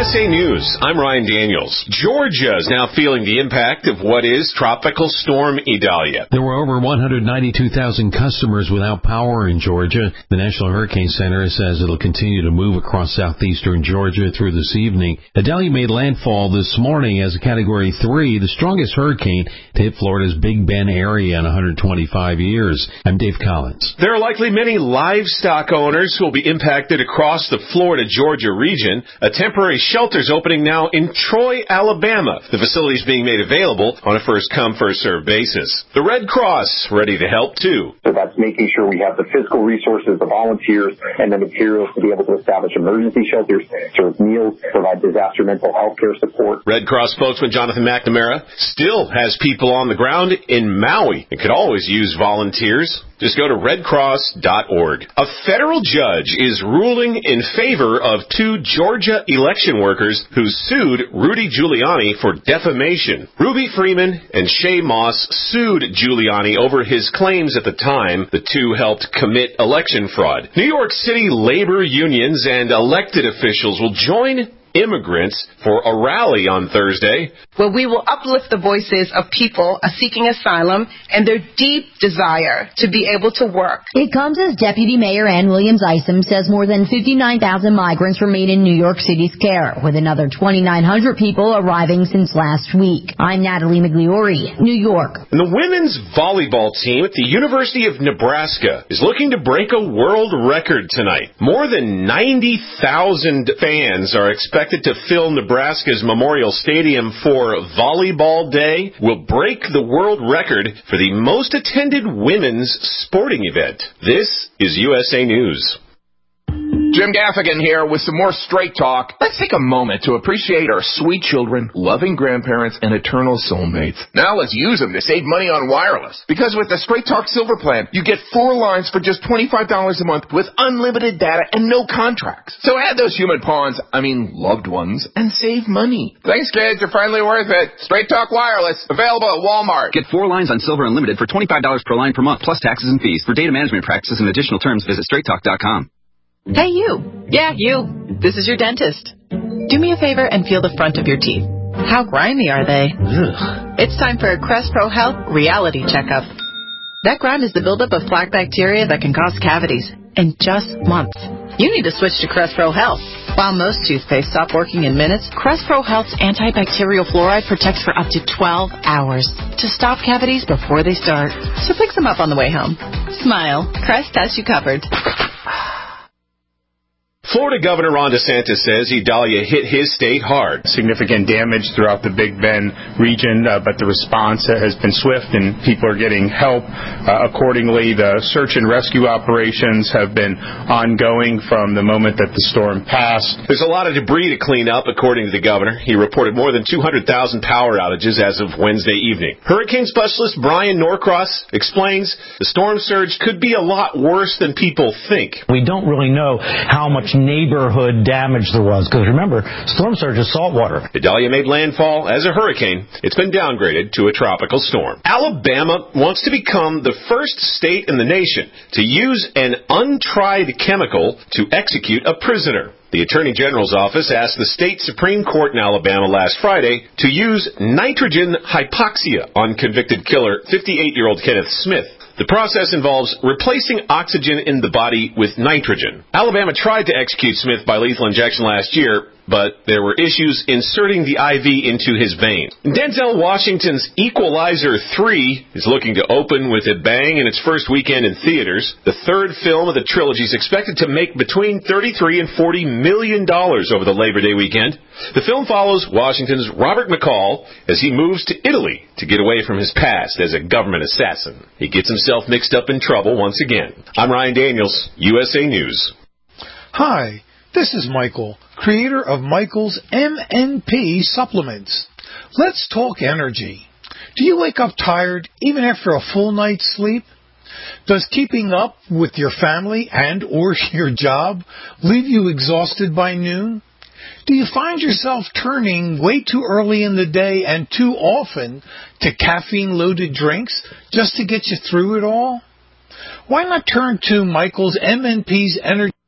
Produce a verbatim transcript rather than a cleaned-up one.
S A News, I'm Ryan Daniels. Georgia is now feeling the impact of what is Tropical Storm Idalia. There were over one hundred ninety-two thousand customers without power in Georgia. The National Hurricane Center says it'll continue to move across southeastern Georgia through this evening. Idalia made landfall this morning as a Category three, the strongest hurricane to hit Florida's Big Bend area in one hundred twenty-five years. I'm Dave Collins. There are likely many livestock owners who will be impacted across the Florida-Georgia region. A temporary shelter is opening now in Troy, Alabama. The facility is being made available on a first-come, first-served basis. The Red Cross ready to help, too. So that's making sure we have the physical resources, the volunteers, and the materials to be able to establish emergency shelters, serve meals, provide disaster mental health care support. Red Cross spokesman Jonathan McNamara still has people on the ground in Maui and could always use volunteers. Just go to red cross dot org. A federal judge is ruling in favor of two Georgia election workers who sued Rudy Giuliani for defamation. Ruby Freeman and Shay Moss sued Giuliani over his claims at the time the two helped commit election fraud. New York City labor unions and elected officials will join immigrants for a rally on Thursday, where we will uplift the voices of people seeking asylum and their deep desire to be able to work. It comes as Deputy Mayor Ann Williams Isom says more than fifty-nine thousand migrants remain in New York City's care, with another twenty-nine hundred people arriving since last week. I'm Natalie Migliori, New York. And the women's volleyball team at the University of Nebraska is looking to break a world record tonight. More than ninety thousand fans are expected to fill Nebraska's Memorial Stadium for Volleyball Day. Will break the world record for the most attended women's sporting event. This is U S A News. Jim Gaffigan here with some more Straight Talk. Let's take a moment to appreciate our sweet children, loving grandparents, and eternal soulmates. Now let's use them to save money on wireless. Because with the Straight Talk Silver Plan, you get four lines for just twenty-five dollars a month with unlimited data and no contracts. So add those human pawns, I mean loved ones, and save money. Thanks, kids. You're finally worth it. Straight Talk Wireless, available at Walmart. Get four lines on Silver Unlimited for twenty-five dollars per line per month, plus taxes and fees. For data management practices and additional terms, visit straight talk dot com. Hey, you. Yeah, you. This is your dentist. Do me a favor and feel the front of your teeth. How grimy are they? Ugh. It's time for a Crest Pro Health reality checkup. That grime is the buildup of plaque bacteria that can cause cavities in just months. You need to switch to Crest Pro Health. While most toothpaste stop working in minutes, Crest Pro Health's antibacterial fluoride protects for up to twelve hours to stop cavities before they start. So pick some up on the way home. Smile. Crest has you covered. Florida Governor Ron DeSantis says Idalia hit his state hard. Significant damage throughout the Big Bend region, uh, but the response uh, has been swift and people are getting help. Uh, accordingly, the search and rescue operations have been ongoing from the moment that the storm passed. There's a lot of debris to clean up, according to the governor. He reported more than two hundred thousand power outages as of Wednesday evening. Hurricane specialist Brian Norcross explains the storm surge could be a lot worse than people think. We don't really know how much neighborhood damage there was, because remember, storm surge is salt water. Idalia made landfall as a hurricane. It's been downgraded to a tropical storm. Alabama wants to become the first state in the nation to use an untried chemical to execute a prisoner. The Attorney General's office asked the state Supreme Court in Alabama last Friday to use nitrogen hypoxia on convicted killer fifty-eight-year-old Kenneth Smith. The process involves replacing oxygen in the body with nitrogen. Alabama tried to execute Smith by lethal injection last year, but there were issues inserting the I V into his veins. Denzel Washington's Equalizer three is looking to open with a bang in its first weekend in theaters. The third film of the trilogy is expected to make between thirty-three and forty million dollars over the Labor Day weekend. The film follows Washington's Robert McCall as he moves to Italy to get away from his past as a government assassin. He gets himself mixed up in trouble once again. I'm Ryan Daniels, U S A News. Hi, this is Michael, creator of Michael's M N P supplements. Let's talk energy. Do you wake up tired even after a full night's sleep? Does keeping up with your family and or your job leave you exhausted by noon? Do you find yourself turning way too early in the day and too often to caffeine-loaded drinks just to get you through it all? Why not turn to Michael's M N P's Energy